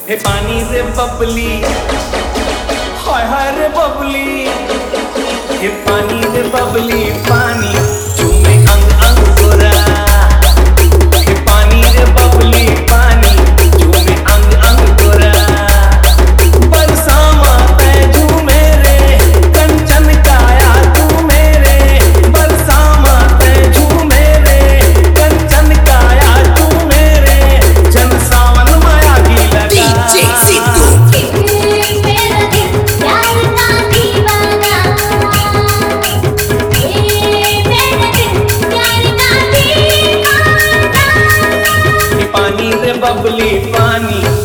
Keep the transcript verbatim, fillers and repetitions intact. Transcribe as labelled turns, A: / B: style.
A: हे पानी रे बबली, हाय हाय रे बबली, हे पानी रे बबली पानी चूमे अंग अंग गोरा। हे पानी रे बबली पानी चूमे अंग अंग गोरा। बरसामा ते झूमे रे कंचन काया तू मेरे। बरसामा ते झूमे रे कंचन काया तू मेरे। जन सावन माया की लगा
B: डीजे सिद्धू
A: पानी रे बबली पानी